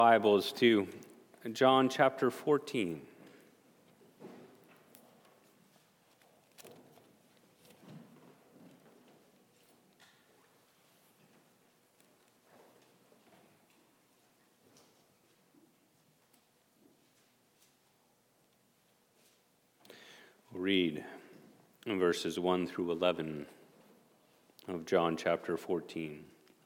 Bibles to John chapter 14. We'll read verses 1 through 11 of John chapter 14.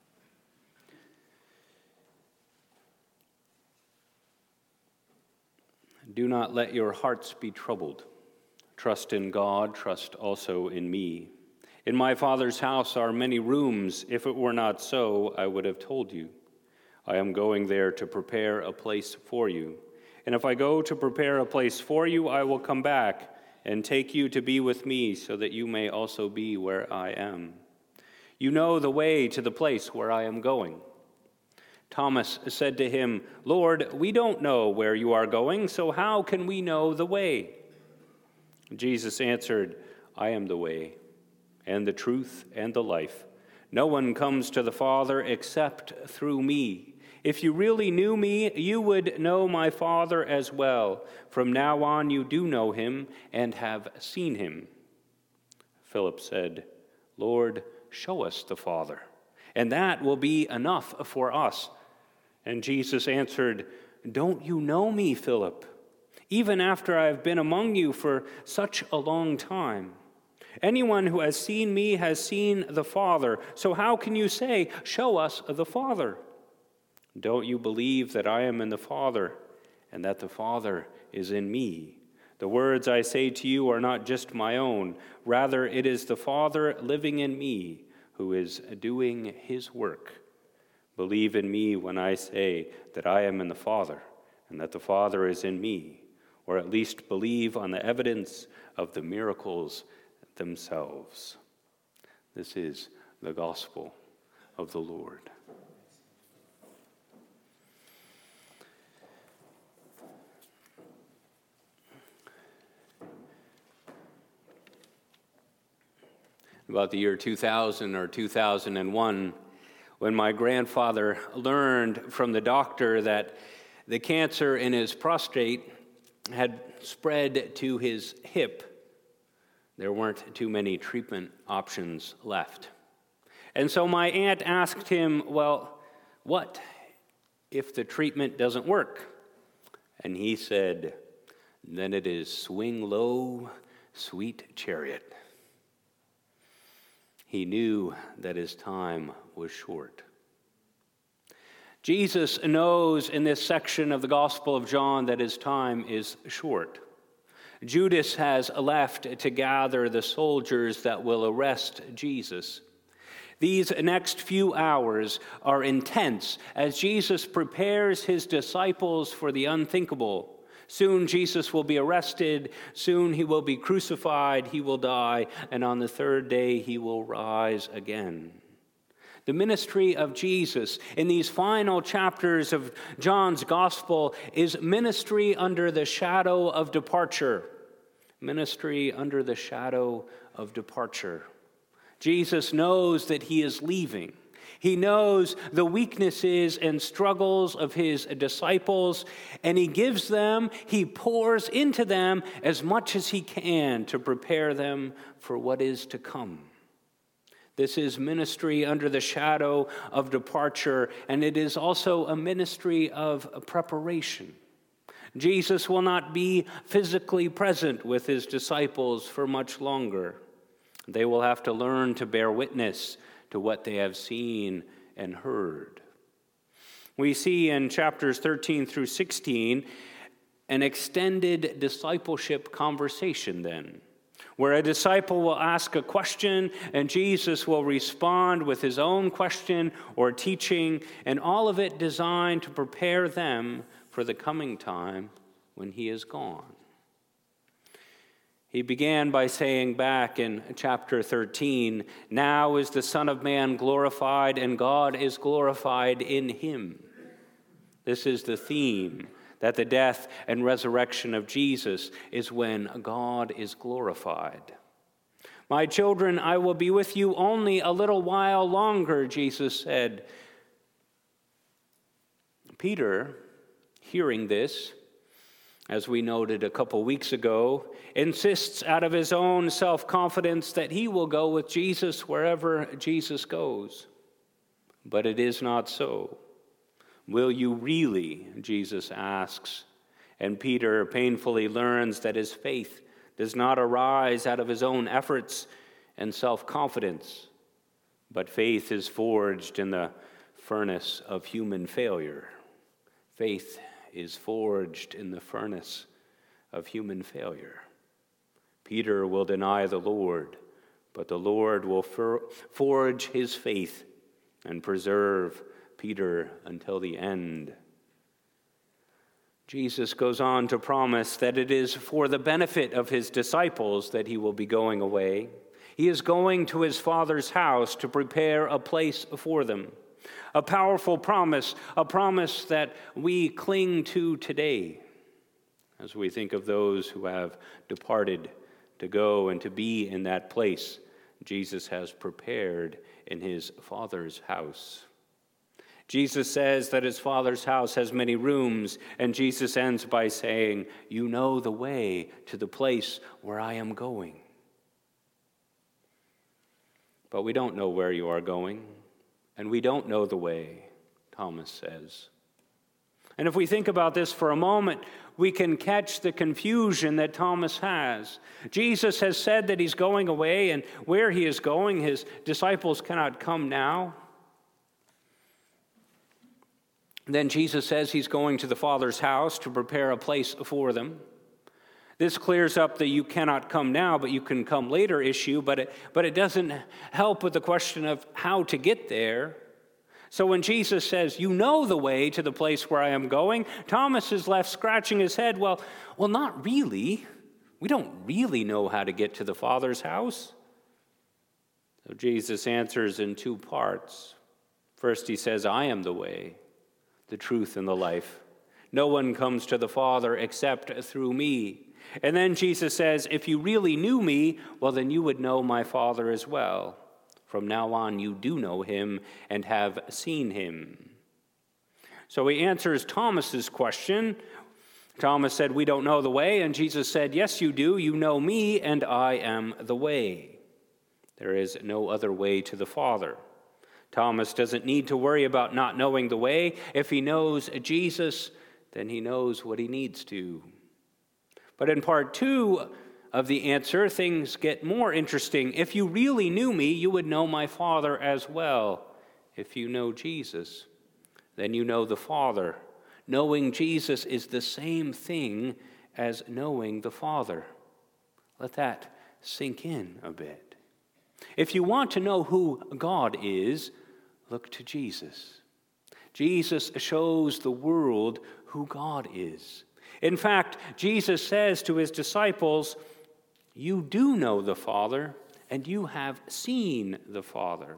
Do not let your hearts be troubled. Trust in God, trust also in me. In my Father's house are many rooms. If it were not so, I would have told you. I am going there to prepare a place for you. And if I go to prepare a place for you, I will come back and take you to be with me, so that you may also be where I am. You know the way to the place where I am going. Thomas said to him, Lord, we don't know where you are going, so how can we know the way? Jesus answered, I am the way, and the truth, and the life. No one comes to the Father except through me. If you really knew me, you would know my Father as well. From now on you do know him and have seen him. Philip said, Lord, show us the Father, and that will be enough for us. And Jesus answered, Don't you know me, Philip, even after I have been among you for such a long time? Anyone who has seen me has seen the Father. So how can you say, Show us the Father? Don't you believe that I am in the Father, and that the Father is in me? The words I say to you are not just my own. Rather, it is the Father living in me who is doing his work. Believe in me when I say that I am in the Father, and that the Father is in me, or at least believe on the evidence of the miracles themselves. This is the gospel of the Lord. About the year 2000 or 2001, when my grandfather learned from the doctor that the cancer in his prostate had spread to his hip, there weren't too many treatment options left. And so my aunt asked him, well, what if the treatment doesn't work? And he said, then it is swing low, sweet chariot. He knew that his time was short. Jesus knows in this section of the Gospel of John that his time is short. Judas has left to gather the soldiers that will arrest Jesus. These next few hours are intense as Jesus prepares his disciples for the unthinkable. Soon Jesus will be arrested, soon he will be crucified, he will die, and on the third day he will rise again. The ministry of Jesus in these final chapters of John's Gospel is ministry under the shadow of departure. Ministry under the shadow of departure. Jesus knows that he is leaving. He knows the weaknesses and struggles of his disciples, and he pours into them as much as he can to prepare them for what is to come. This is ministry under the shadow of departure, and it is also a ministry of preparation. Jesus will not be physically present with his disciples for much longer. They will have to learn to bear witness to what they have seen and heard. We see in chapters 13 through 16 an extended discipleship conversation then, where a disciple will ask a question and Jesus will respond with his own question or teaching, and all of it designed to prepare them for the coming time when he is gone. He began by saying back in chapter 13, now is the Son of Man glorified, and God is glorified in him. This is the theme, that the death and resurrection of Jesus is when God is glorified. My children, I will be with you only a little while longer, Jesus said. Peter hearing this, as we noted a couple weeks ago, insists out of his own self-confidence that he will go with Jesus wherever Jesus goes. But it is not so. Will you really? Jesus asks. And Peter painfully learns that his faith does not arise out of his own efforts and self-confidence, but faith is forged in the furnace of human failure. Faith is forged in the furnace of human failure. Peter will deny the Lord, but the Lord will forge his faith and preserve Peter until the end. Jesus goes on to promise that it is for the benefit of his disciples that he will be going away. He is going to his Father's house to prepare a place for them. A powerful promise, a promise that we cling to today as we think of those who have departed to go and to be in that place Jesus has prepared in his Father's house. Jesus says that his Father's house has many rooms, and Jesus ends by saying, "You know the way to the place where I am going." But we don't know where you are going, and we don't know the way, Thomas says. And if we think about this for a moment, we can catch the confusion that Thomas has. Jesus has said that he's going away, and where he is going, his disciples cannot come now. Then Jesus says he's going to the Father's house to prepare a place for them. This clears up the "you cannot come now, but you can come later" issue, but it doesn't help with the question of how to get there. So when Jesus says, "You know the way to the place where I am going," Thomas is left scratching his head. Well, not really. We don't really know how to get to the Father's house. So Jesus answers in two parts. First, he says, "I am the way, the truth, and the life. No one comes to the Father except through me." And then Jesus says, "If you really knew me, well, then you would know my Father as well. From now on, you do know him and have seen him." So he answers Thomas's question. Thomas said, "We don't know the way." And Jesus said, "Yes, you do. You know me, and I am the way. There is no other way to the Father." Thomas doesn't need to worry about not knowing the way. If he knows Jesus, then he knows what he needs to. But in part two of the answer, things get more interesting. If you really knew me, you would know my Father as well. If you know Jesus, then you know the Father. Knowing Jesus is the same thing as knowing the Father. Let that sink in a bit. If you want to know who God is, look to Jesus. Jesus shows the world who God is. In fact, Jesus says to his disciples, "You do know the Father, and you have seen the Father."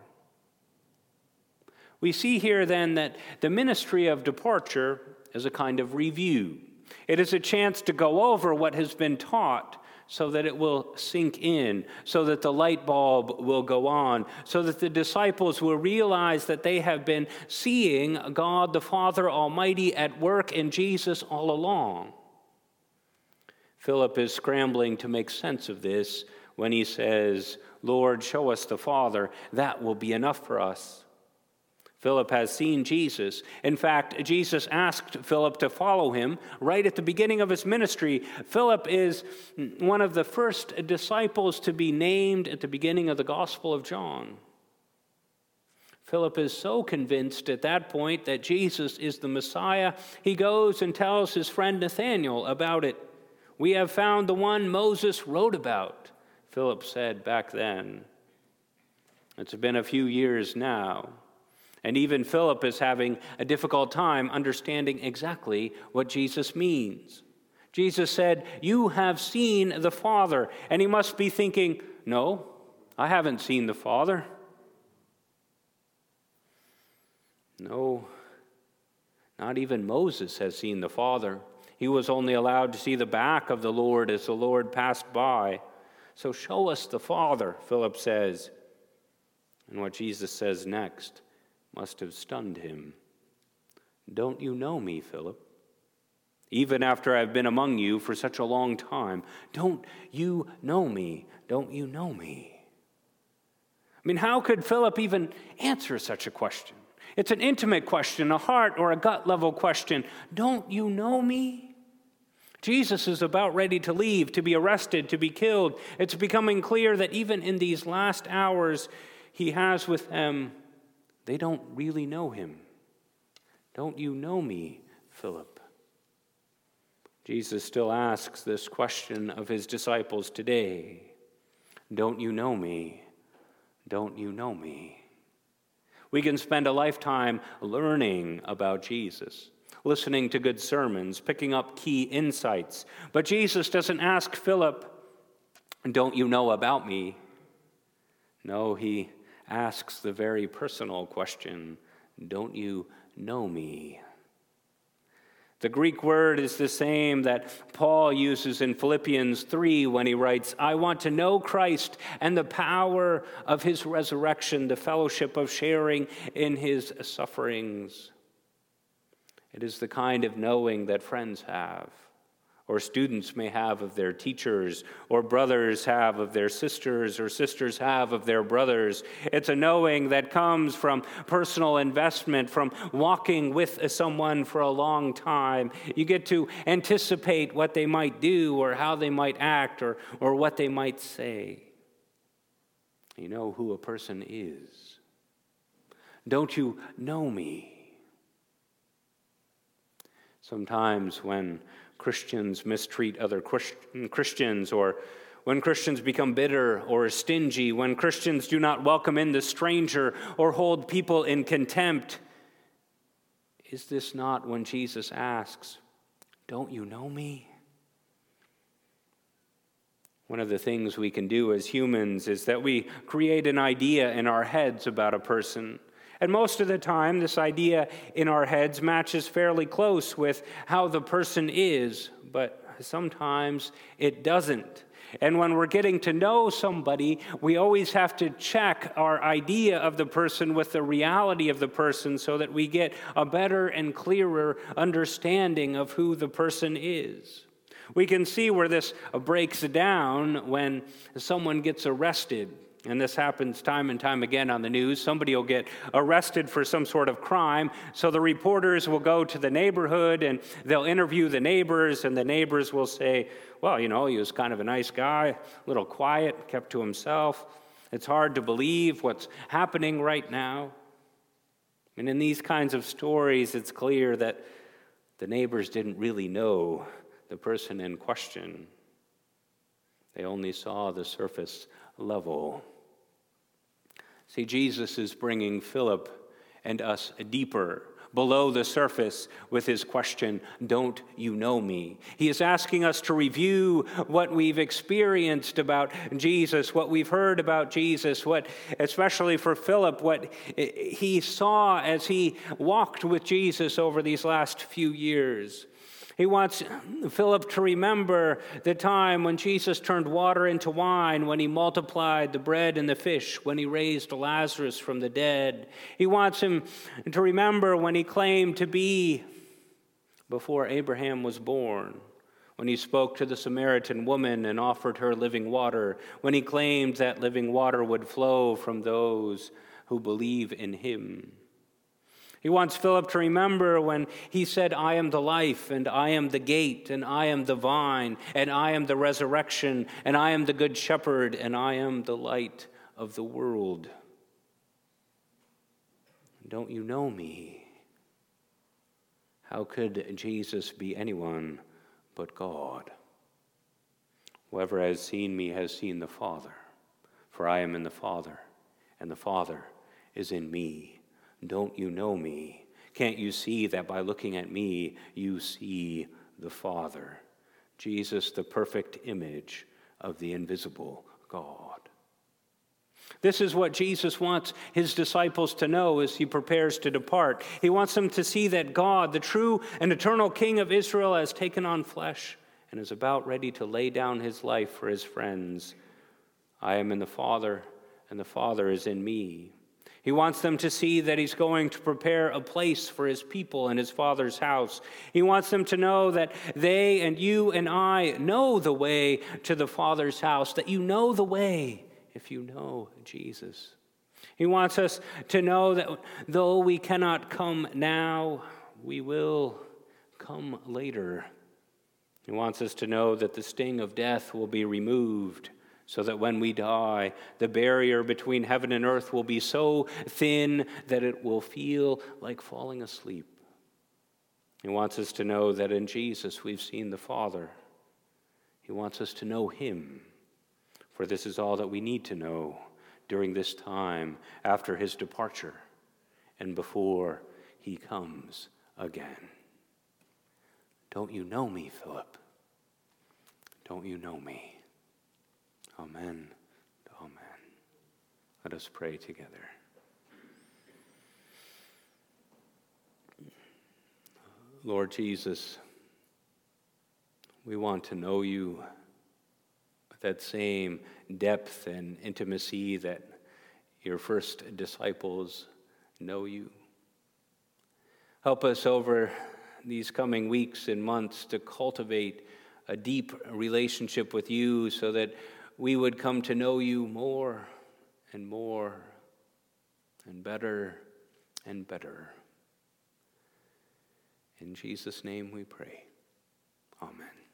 We see here then that the ministry of departure is a kind of review. It is a chance to go over what has been taught so that it will sink in, so that the light bulb will go on, so that the disciples will realize that they have been seeing God the Father Almighty at work in Jesus all along. Philip is scrambling to make sense of this when he says, "Lord, show us the Father. That will be enough for us." Philip has seen Jesus. In fact, Jesus asked Philip to follow him right at the beginning of his ministry. Philip is one of the first disciples to be named at the beginning of the Gospel of John. Philip is so convinced at that point that Jesus is the Messiah, he goes and tells his friend Nathanael about it. "We have found the one Moses wrote about," Philip said back then. It's been a few years now. And even Philip is having a difficult time understanding exactly what Jesus means. Jesus said, "You have seen the Father." And he must be thinking, "No, I haven't seen the Father." No, not even Moses has seen the Father. He was only allowed to see the back of the Lord as the Lord passed by. "So show us the Father," Philip says. And what Jesus says next must have stunned him. "Don't you know me, Philip? even after I've been among you for such a long time? Don't you know me? Don't you know me? I mean, how could Philip even answer such a question? It's an intimate question, a heart or a gut level question. Don't you know me? Jesus is about ready to leave, to be arrested, to be killed. It's becoming clear that even in these last hours he has with them, they don't really know him. Don't you know me, Philip? Jesus still asks this question of his disciples today. Don't you know me? Don't you know me? We can spend a lifetime learning about Jesus, listening to good sermons, picking up key insights. But Jesus doesn't ask Philip, don't you know about me? No, he asks the very personal question, don't you know me? The Greek word is the same that Paul uses in Philippians 3 when he writes, I want to know Christ and the power of his resurrection, the fellowship of sharing in his sufferings. It is the kind of knowing that friends have, or students may have of their teachers, or brothers have of their sisters, or sisters have of their brothers. It's a knowing that comes from personal investment, from walking with someone for a long time. You get to anticipate what they might do, or how they might act, or what they might say. You know who a person is. Don't you know me? Sometimes when Christians mistreat other Christians, or when Christians become bitter or stingy, when Christians do not welcome in the stranger or hold people in contempt, is this not when Jesus asks, don't you know me? One of the things we can do as humans is that we create an idea in our heads about a person. And most of the time, this idea in our heads matches fairly close with how the person is, but sometimes it doesn't. And when we're getting to know somebody, we always have to check our idea of the person with the reality of the person so that we get a better and clearer understanding of who the person is. We can see where this breaks down when someone gets arrested. And this happens time and time again on the news. Somebody will get arrested for some sort of crime. So the reporters will go to the neighborhood and they'll interview the neighbors. And the neighbors will say, well, you know, he was kind of a nice guy, a little quiet, kept to himself. It's hard to believe what's happening right now. And in these kinds of stories, it's clear that the neighbors didn't really know the person in question. They only saw the surface level. See, Jesus is bringing Philip and us deeper, below the surface with his question, don't you know me? He is asking us to review what we've experienced about Jesus, what we've heard about Jesus, what, especially for Philip, what he saw as he walked with Jesus over these last few years. He wants Philip to remember the time when Jesus turned water into wine, when he multiplied the bread and the fish, when he raised Lazarus from the dead. He wants him to remember when he claimed to be before Abraham was born, when he spoke to the Samaritan woman and offered her living water, when he claimed that living water would flow from those who believe in him. He wants Philip to remember when he said, I am the life, and I am the gate, and I am the vine, and I am the resurrection, and I am the good shepherd, and I am the light of the world. Don't you know me? How could Jesus be anyone but God? Whoever has seen me has seen the Father, for I am in the Father, and the Father is in me. Don't you know me? Can't you see that by looking at me, you see the Father? Jesus, the perfect image of the invisible God. This is what Jesus wants his disciples to know as he prepares to depart. He wants them to see that God, the true and eternal King of Israel, has taken on flesh and is about ready to lay down his life for his friends. I am in the Father, and the Father is in me. He wants them to see that he's going to prepare a place for his people in his Father's house. He wants them to know that they and you and I know the way to the Father's house, that you know the way if you know Jesus. He wants us to know that though we cannot come now, we will come later. He wants us to know that the sting of death will be removed, so that when we die, the barrier between heaven and earth will be so thin that it will feel like falling asleep. He wants us to know that in Jesus we've seen the Father. He wants us to know him, for this is all that we need to know during this time after his departure and before he comes again. Don't you know me, Philip? Don't you know me? Amen. Amen. Let us pray together. Lord Jesus, we want to know you with that same depth and intimacy that your first disciples know you. Help us over these coming weeks and months to cultivate a deep relationship with you so that we would come to know you more and more and better and better. In Jesus' name we pray. Amen.